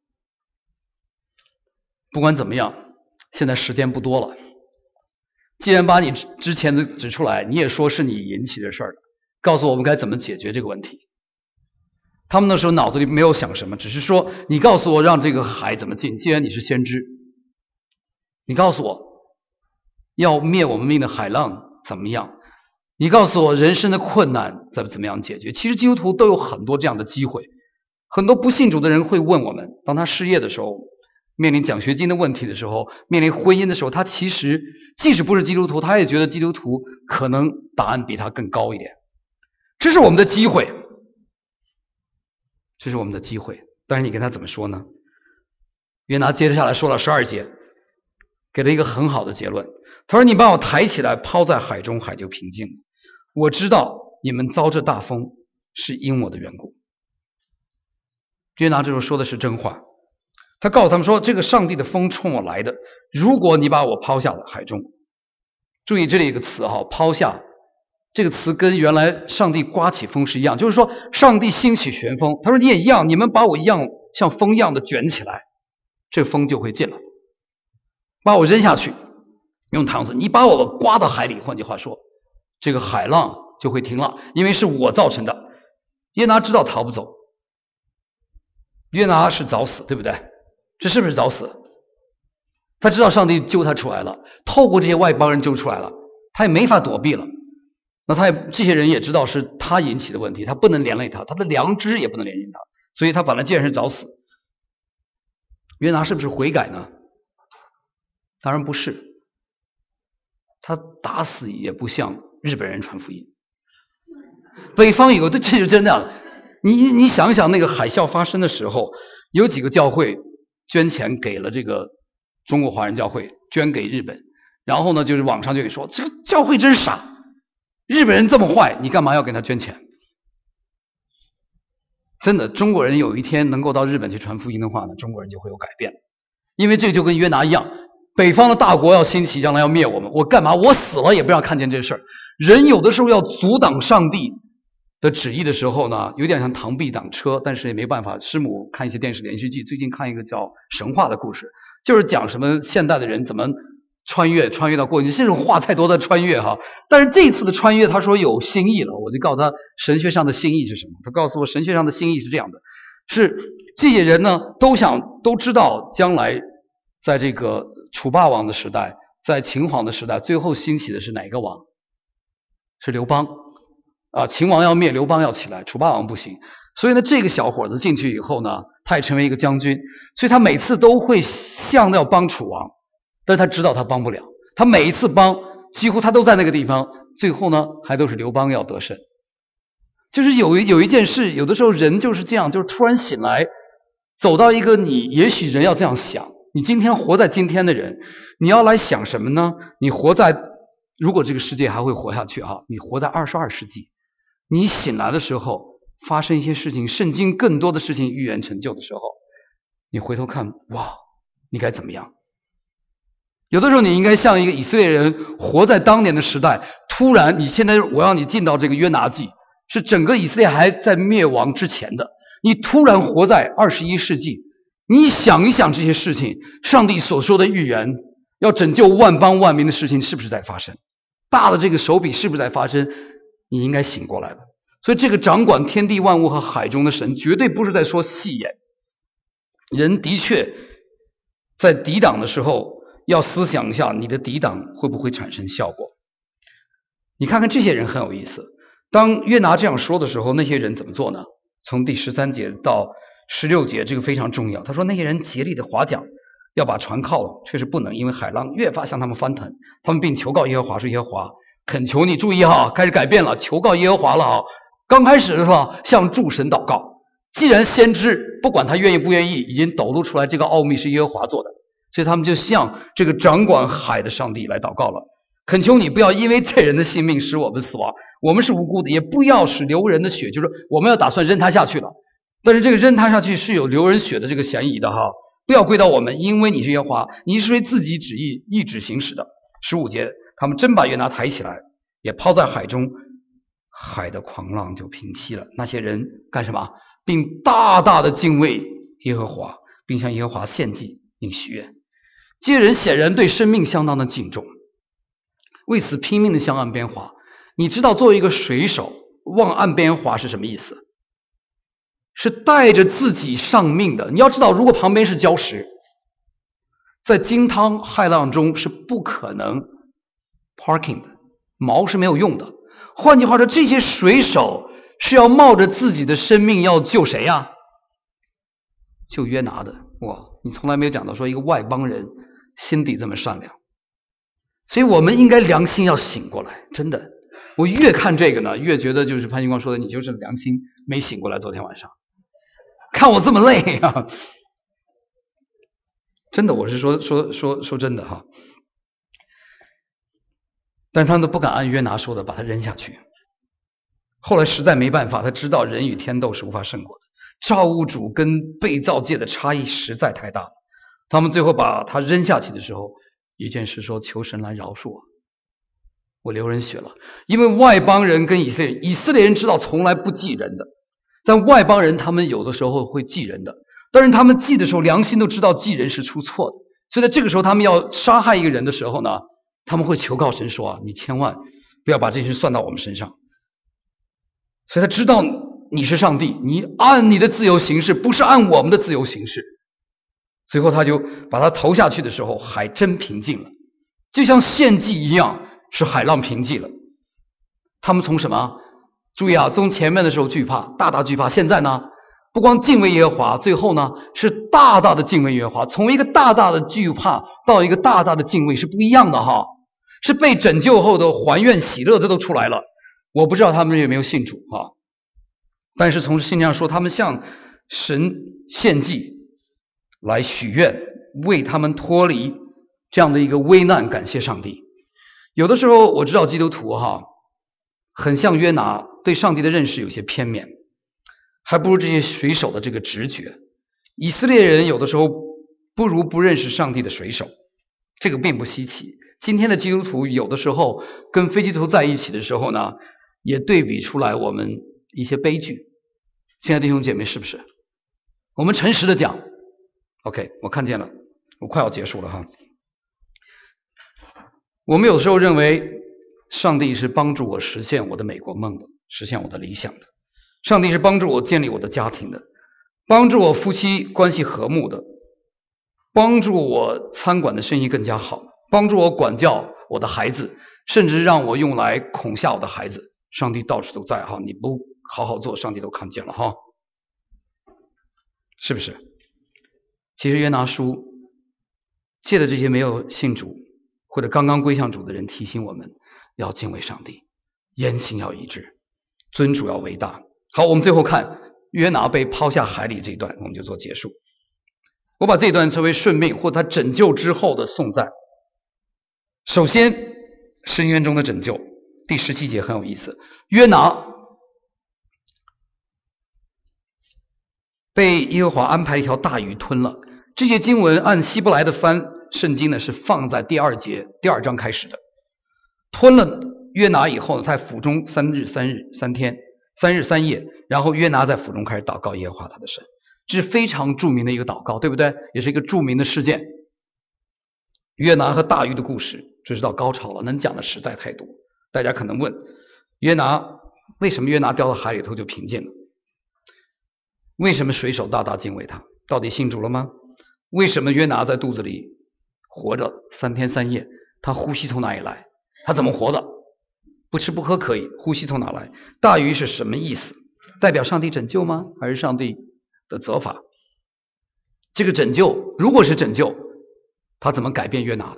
不管怎么样，现在时间不多了，既然把你之前的指出来，你也说是你引起的事儿，告诉我们该怎么解决这个问题。他们那时候脑子里没有想什么，只是说你告诉我让这个海怎么进，既然你是先知，你告诉我要灭我们命的海浪怎么样，你告诉我人生的困难怎么怎么样解决。其实基督徒都有很多这样的机会，很多不信主的人会问我们，当他失业的时候，面临奖学金的问题的时候，面临婚姻的时候，他其实即使不是基督徒，他也觉得基督徒可能答案比他更高一点。这是我们的机会，这是我们的机会。但是你跟他怎么说呢？约拿接着下来说了十二节，给了一个很好的结论。他说你把我抬起来抛在海中，海就平静了。我知道你们遭这大风是因我的缘故。约拿这时候说的是真话，他告诉他们说这个上帝的风冲我来的，如果你把我抛下了海中。注意这里一个词哈，抛下这个词跟原来上帝刮起风是一样，就是说上帝兴起旋风，他说你也一样，你们把我一样像风一样的卷起来，这风就会进了。把我扔下去，用堂子，你把我刮到海里，换句话说这个海浪就会停了，因为是我造成的。约拿知道逃不走，约拿是早死，对不对？这是不是早死？他知道上帝救他出来了，透过这些外邦人救出来了，他也没法躲避了。那他也这些人也知道是他引起的问题，他不能连累他，他的良知也不能连累他，所以他本来既然是早死。约拿是不是悔改呢？当然不是，他打死也不向日本人传福音。北方有个，这就真的，你你想想那个海啸发生的时候，有几个教会捐钱给了这个中国华人教会，捐给日本，然后呢就是网上就说这个教会真傻，日本人这么坏，你干嘛要给他捐钱？真的，中国人有一天能够到日本去传福音的话呢，中国人就会有改变。因为这就跟约拿一样，北方的大国要兴起，将来要灭我们，我干嘛？我死了也不让看见这事儿。人有的时候要阻挡上帝的旨意的时候呢，有点像螳臂挡车，但是也没办法。师母看一些电视连续剧，最近看一个叫神话的故事，就是讲什么现代的人怎么穿越穿越到过去，这种话太多的穿越哈。但是这次的穿越他说有新意了，我就告诉他神学上的新意是什么。他告诉我神学上的新意是这样的，是这些人呢都想都知道将来在这个楚霸王的时代，在秦皇的时代，最后兴起的是哪个王？是刘邦啊！秦王要灭，刘邦要起来，楚霸王不行。所以呢，这个小伙子进去以后呢，他也成为一个将军，所以他每次都会想要帮楚王，但是他知道他帮不了。他每一次帮，几乎他都在那个地方，最后呢，还都是刘邦要得胜。就是有一有一件事，有的时候人就是这样，就是突然醒来，走到一个你也许人要这样想，你今天活在今天的人，你要来想什么呢？你活在，如果这个世界还会活下去哈，你活在二十二世纪，你醒来的时候， 发生一些事情，圣经更多的事情预言成就的时候，你回头看，哇，你该怎么样？有的时候你应该像一个以色列人活在当年的时代，突然你现在我让你进到这个约拿记，是整个以色列还在灭亡之前的，你突然活在二十一世纪，你想一想这些事情，上帝所说的预言要拯救万邦万民的事情是不是在发生？大的这个手笔是不是在发生？你应该醒过来了。所以这个掌管天地万物和海中的神绝对不是在说戏言，人的确在抵挡的时候要思想一下你的抵挡会不会产生效果。你看看这些人很有意思，当约拿这样说的时候，那些人怎么做呢？从第十三节到十六节，这个非常重要。他说那些人竭力的划桨，要把船靠了，却是不能，因为海浪越发向他们翻腾。他们并求告耶和华说，耶和华，恳求你，注意哈，开始改变了，求告耶和华了哈。刚开始的时候向诸神祷告，既然先知不管他愿意不愿意，已经抖露出来这个奥秘是耶和华做的，所以他们就向这个掌管海的上帝来祷告了。恳求你不要因为这人的性命使我们死亡，我们是无辜的，也不要使流人的血，就是我们要打算扔他下去了，但是这个扔他下去是有流人血的这个嫌疑的哈，不要归到我们，因为你是耶和华，你是为自己旨意意志行使的。十五节，他们真把约拿抬起来，也抛在海中，海的狂浪就平息了。那些人干什么？并大大的敬畏耶和华，并向耶和华献祭并许愿。这些人显然对生命相当的敬重，为此拼命的向岸边划。你知道作为一个水手往岸边划是什么意思？是带着自己上命的。你要知道，如果旁边是礁石，在惊涛骇浪中是不可能 parking 的，锚是没有用的。换句话说，这些水手是要冒着自己的生命要救谁呀？救约拿的。哇，你从来没有讲到说一个外邦人心底这么善良，所以我们应该良心要醒过来。真的，我越看这个呢，越觉得就是潘金光说的，你就是良心没醒过来。昨天晚上看我这么累啊，真的，我是说说说说真的哈。但是他们都不敢按约拿说的把他扔下去。后来实在没办法，他知道人与天斗是无法胜过的，造物主跟被造界的差异实在太大了。他们最后把他扔下去的时候，一件事说，求神来饶恕我，我流人血了。因为外邦人跟以色列以色列人知道从来不记人的，但外邦人他们有的时候会记人的，但是他们记的时候良心都知道记人是出错的，所以在这个时候他们要杀害一个人的时候呢，他们会求告神说啊，你千万不要把这些算到我们身上。所以他知道你是上帝，你按你的自由行事，不是按我们的自由行事。最后他就把他投下去的时候，海真平静了，就像献祭一样，是海浪平静了。他们从什么？注意啊，从前面的时候惧怕，大大惧怕，现在呢不光敬畏耶和华，最后呢是大大的敬畏耶和华。从一个大大的惧怕到一个大大的敬畏是不一样的哈，是被拯救后的还愿喜乐，这都出来了。我不知道他们有没有信主哈，但是从信上说，他们向神献祭来许愿，为他们脱离这样的一个危难感谢上帝。有的时候我知道基督徒哈，很像约拿，对上帝的认识有些偏勉，还不如这些水手的这个直觉。以色列人有的时候不如不认识上帝的水手，这个并不稀奇。今天的基督徒有的时候跟非基督徒在一起的时候呢，也对比出来我们一些悲剧。亲爱的弟兄姐妹，是不是？我们诚实的讲 OK， 我看见了，我快要结束了哈。我们有的时候认为上帝是帮助我实现我的美国梦的，实现我的理想的，上帝是帮助我建立我的家庭的，帮助我夫妻关系和睦的，帮助我餐馆的生意更加好，帮助我管教我的孩子，甚至让我用来恐吓我的孩子。上帝到处都在哈，你不好好做，上帝都看见了哈，是不是？其实约拿书借着这些没有信主或者刚刚归向主的人，提醒我们要敬畏上帝，言行要一致，尊主要为大。好，我们最后看约拿被抛下海里这一段，我们就做结束。我把这一段称为顺命或他拯救之后的颂赞。首先，深渊中的拯救，第十七节很有意思。约拿被耶和华安排一条大鱼吞了。这些经文按希伯来的翻圣经呢，是放在第二节第二章开始的。吞了约拿以后，在腹中三日三日三天三日三夜，然后约拿在腹中开始祷告耶和华他的神，这是非常著名的一个祷告，对不对？也是一个著名的事件。约拿和大鱼的故事，这是到高潮了，能讲的实在太多。大家可能问，约拿为什么约拿掉到海里头就平静了？为什么水手大大敬畏他？到底信主了吗？为什么约拿在肚子里活着三天三夜？他呼吸从哪里来？他怎么活的？不吃不喝可以，呼吸从哪来？大鱼是什么意思？代表上帝拯救吗？还是上帝的责罚？这个拯救如果是拯救，他怎么改变约拿的？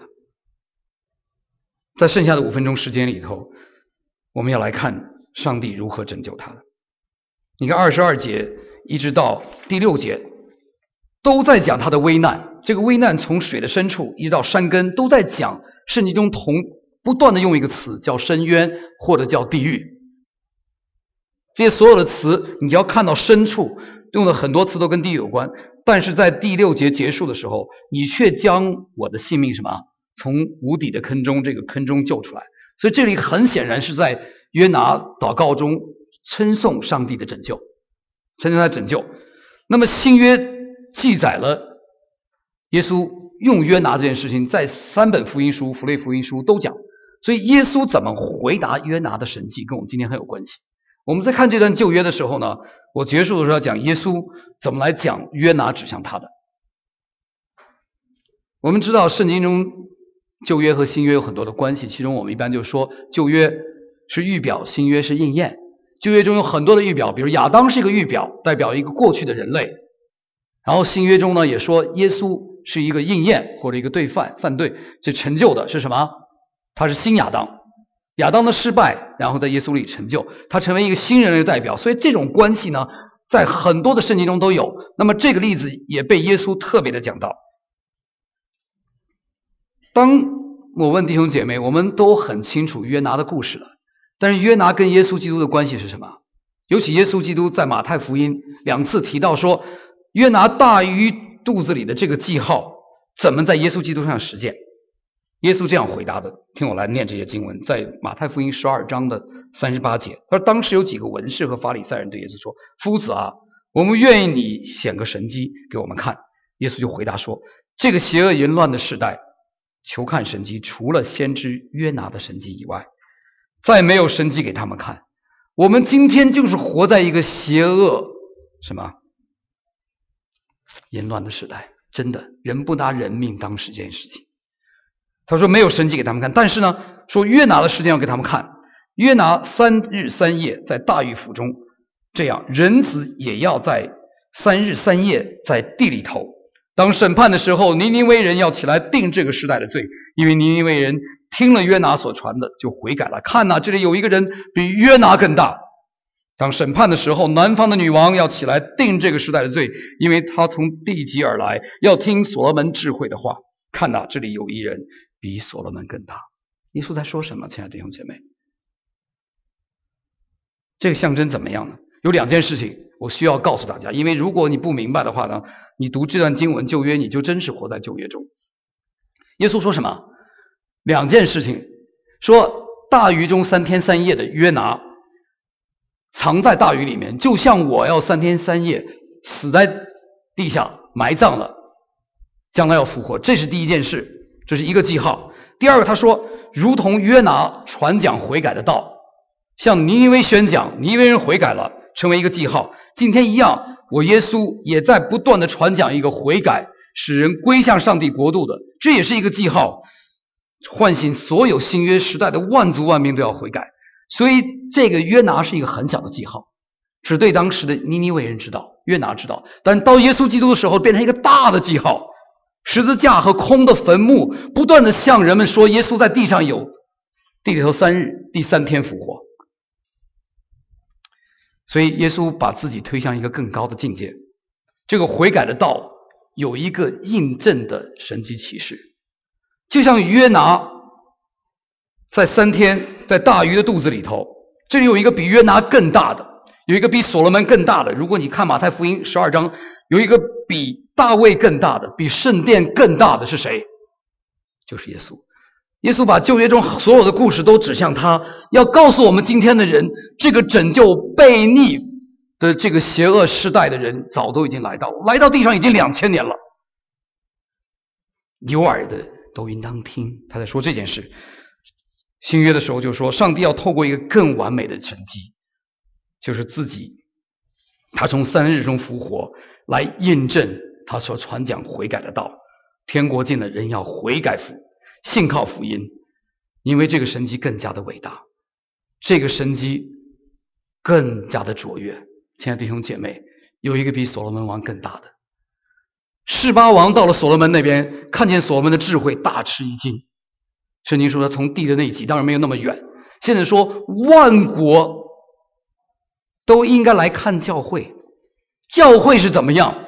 在剩下的五分钟时间里头，我们要来看上帝如何拯救他的。你看二十二节一直到第六节都在讲他的危难，这个危难从水的深处一直到山根，都在讲圣经中同不断的用一个词叫深渊或者叫地狱。这些所有的词你要看到深处用的很多词都跟地狱有关，但是在第六节结束的时候，你却将我的性命什么从无底的坑中这个坑中救出来。所以这里很显然是在约拿祷告中称颂上帝的拯救，称颂他的拯救。那么新约记载了耶稣用约拿这件事情，在三本福音书、福类福音书都讲。所以耶稣怎么回答约拿的神迹跟我们今天很有关系。我们在看这段旧约的时候呢，我结束的时候要讲耶稣怎么来讲约拿指向他的。我们知道圣经中旧约和新约有很多的关系，其中我们一般就说旧约是预表，新约是应验。旧约中有很多的预表，比如亚当是一个预表，代表一个过去的人类。然后新约中呢也说耶稣是一个应验或者一个对犯犯对，这成就的是什么？他是新亚当，亚当的失败然后在耶稣里成就，他成为一个新人类的代表。所以这种关系呢在很多的圣经中都有。那么这个例子也被耶稣特别的讲到。当我问弟兄姐妹，我们都很清楚约拿的故事了，但是约拿跟耶稣基督的关系是什么？尤其耶稣基督在马太福音两次提到说约拿大鱼肚子里的这个记号怎么在耶稣基督上实践。耶稣这样回答的，听我来念这些经文，在马太福音十二章的三十八节。他说当时有几个文士和法利赛人对耶稣说，夫子啊，我们愿意你显个神迹给我们看。耶稣就回答说，这个邪恶淫乱的时代求看神迹，除了先知约拿的神迹以外，再没有神迹给他们看。我们今天就是活在一个邪恶什么淫乱的时代，真的人不拿人命当时这件事情。他说没有神迹给他们看，但是呢说约拿的事情要给他们看。约拿三日三夜在大鱼腹中，这样人子也要在三日三夜在地里头。当审判的时候，尼尼微人要起来定这个时代的罪，因为尼尼微人听了约拿所传的就悔改了。看哪，这里有一个人比约拿更大。当审判的时候，南方的女王要起来定这个时代的罪，因为她从地极而来，要听所罗门智慧的话。看哪，这里有一人比所罗门更大。耶稣在说什么，亲爱的弟兄姐妹？这个象征怎么样呢？有两件事情我需要告诉大家，因为如果你不明白的话呢，你读这段经文旧约，你就真是活在旧约中。耶稣说什么？两件事情，说大鱼中三天三夜的约拿藏在大鱼里面，就像我要三天三夜死在地下埋葬了，将来要复活，这是第一件事，这是一个记号。第二个他说如同约拿传讲悔改的道，向尼尼微宣讲，尼尼微人悔改了，成为一个记号。今天一样，我耶稣也在不断的传讲一个悔改使人归向上帝国度的，这也是一个记号，唤醒所有新约时代的万族万民都要悔改。所以这个约拿是一个很小的记号，只对当时的尼尼微人知道，约拿知道，但到耶稣基督的时候变成一个大的记号。十字架和空的坟墓不断的向人们说耶稣在地上有，地里头三日，第三天复活。所以耶稣把自己推向一个更高的境界，这个悔改的道有一个印证的神迹启示。就像约拿在三天在大鱼的肚子里头，这里有一个比约拿更大的， 有一个比所罗门更大的。如果你看马太福音十二章，有一个比大卫更大的，比圣殿更大的是谁？就是耶稣。耶稣把旧约中所有的故事都指向他，要告诉我们今天的人，这个拯救悖逆的这个邪恶时代的人早都已经来到，来到地上已经两千年了。有耳的都应当听。他在说这件事。新约的时候就说，上帝要透过一个更完美的神迹，就是自己他从三日中复活，来印证他所传讲悔改的道。天国近了，人要悔改福信靠福音，因为这个神迹更加的伟大，这个神迹更加的卓越。亲爱的弟兄姐妹，有一个比所罗门王更大的。示巴王到了所罗门那边，看见所罗门的智慧，大吃一惊。圣经说他从地的那一极，当然没有那么远，现在说万国都应该来看教会。教会是怎么样？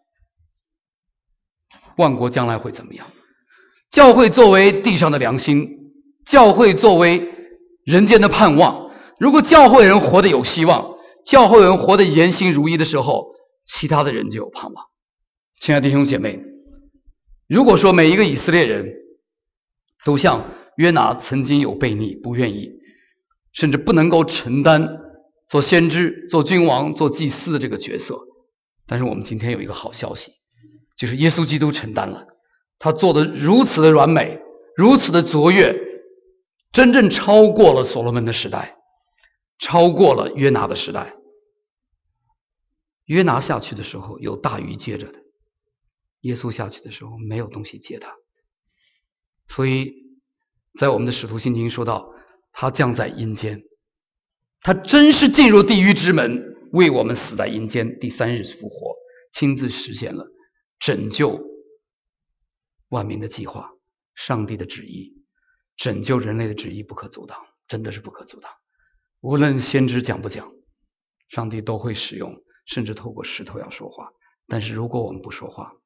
万国将来会怎么样？教会作为地上的良心，教会作为人间的盼望。如果教会人活得有希望，教会人活得言行如一的时候，其他的人就有盼望。亲爱的弟兄姐妹，如果说每一个以色列人都像约拿曾经有悖逆，不愿意，甚至不能够承担做先知、做君王、做祭司的这个角色，但是我们今天有一个好消息，就是耶稣基督承担了，他做得如此的完美，如此的卓越，真正超过了所罗门的时代，超过了约拿的时代。约拿下去的时候有大鱼接着的，耶稣下去的时候没有东西接他。所以在我们的使徒信经说到，他降在阴间，他真是进入地狱之门，为我们死在阴间，第三日复活，亲自实现了拯救万民的计划，上帝的旨意，拯救人类的旨意不可阻挡，真的是不可阻挡。无论先知讲不讲，上帝都会使用，甚至透过石头要说话。但是如果我们不说话，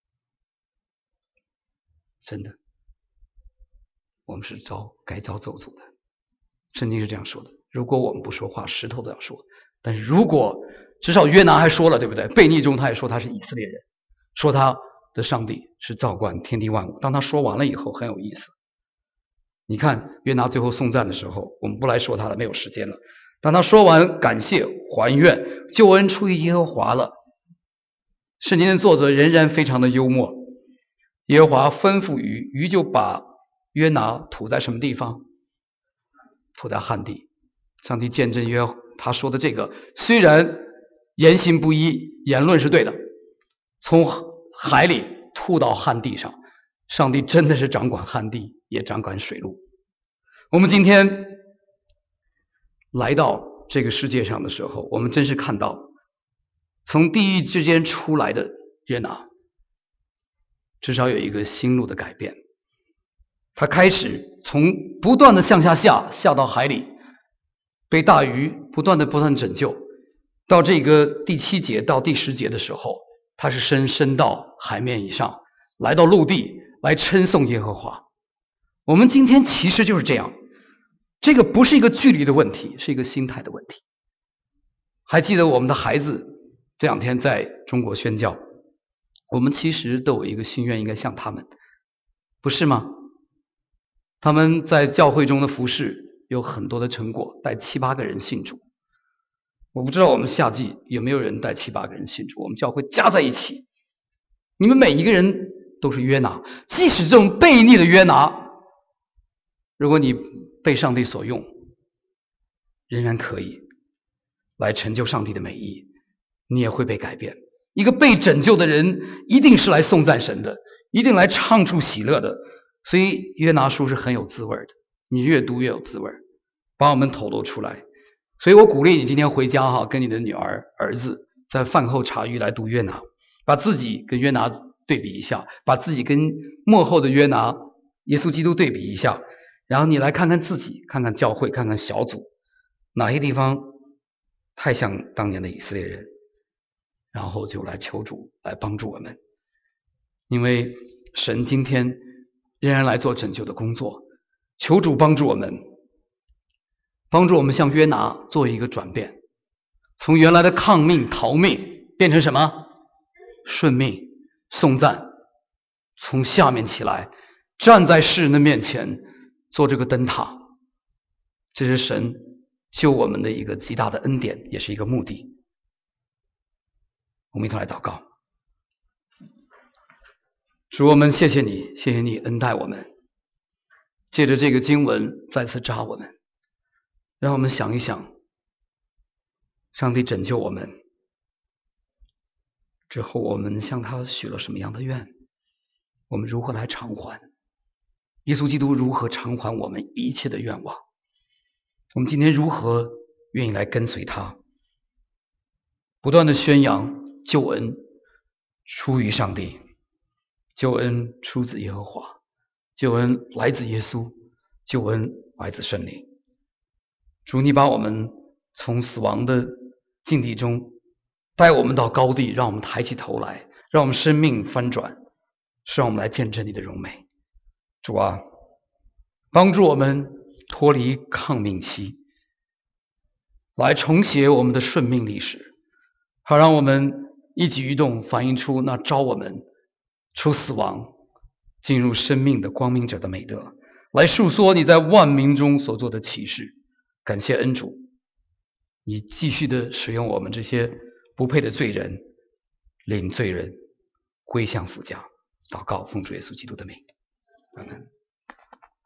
真的我们是遭该遭咒诅的。圣经是这样说的，如果我们不说话，石头都要说。但是如果至少约拿还说了，对不对？悖逆中他也说他是以色列人，说他的上帝是造观天地万物。当他说完了以后，很有意思。你看约拿最后颂赞的时候，我们不来说他了，没有时间了。当他说完感谢还愿，救恩出于耶和华了，圣经的作者仍然非常的幽默。耶和华吩咐鱼，鱼就把约拿吐在什么地方？吐在旱地。上帝见证约他说的这个，虽然言行不一，言论是对的，从海里吐到旱地上，上帝真的是掌管旱地，也掌管水路。我们今天来到这个世界上的时候，我们真是看到从地狱之间出来的约拿，至少有一个心路的改变。他开始从不断的向下下下到海里，被大鱼不断的不断拯救，到这个第七节到第十节的时候，他是升升到海面以上，来到陆地来称颂耶和华。我们今天其实就是这样，这个不是一个距离的问题，是一个心态的问题。还记得我们的孩子这两天在中国宣教，我们其实都有一个心愿，应该像他们，不是吗？他们在教会中的服事有很多的成果，带七八个人信主。我不知道我们夏季有没有人带七八个人信主，我们教会加在一起，你们每一个人都是约拿，即使这种悖逆的约拿，如果你被上帝所用，仍然可以来成就上帝的美意，你也会被改变。一个被拯救的人一定是来颂赞神的，一定来唱出喜乐的。所以约拿书是很有滋味的，你越读越有滋味，把我们透露出来。所以我鼓励你今天回家哈，跟你的女儿儿子在饭后茶余来读约拿，把自己跟约拿对比一下，把自己跟末后的约拿耶稣基督对比一下，然后你来看看自己，看看教会，看看小组，哪些地方太像当年的以色列人，然后就来求主来帮助我们。因为神今天仍然来做拯救的工作，求主帮助我们，帮助我们向约拿做一个转变。 从原来的抗命逃命变成什么？顺命颂赞。从下面起来，站在世人的面前做这个灯塔。这是神救我们的一个极大的恩典，也是一个目的。我们一同来祷告。主，我们谢谢你，谢谢你恩待我们，借着这个经文再次扎我们，让我们想一想，上帝拯救我们之后，我们向他许了什么样的愿，我们如何来偿还，耶稣基督如何偿还我们一切的愿望，我们今天如何愿意来跟随他，不断的宣扬救恩出于上帝，救恩出自耶和华，救恩来自耶稣，救恩来自圣灵。主，你把我们从死亡的境地中带我们到高地，让我们抬起头来，让我们生命翻转，是让我们来见证你的荣美。主啊，帮助我们脱离抗命期，来重写我们的顺命历史，好让我们一举一动反映出那召我们出死亡进入生命的光明者的美德，来述说你在万民中所做的奇事。感谢恩主，你继续的使用我们这些不配的罪人，领罪人归向父家。祷告奉主耶稣基督的名，阿们。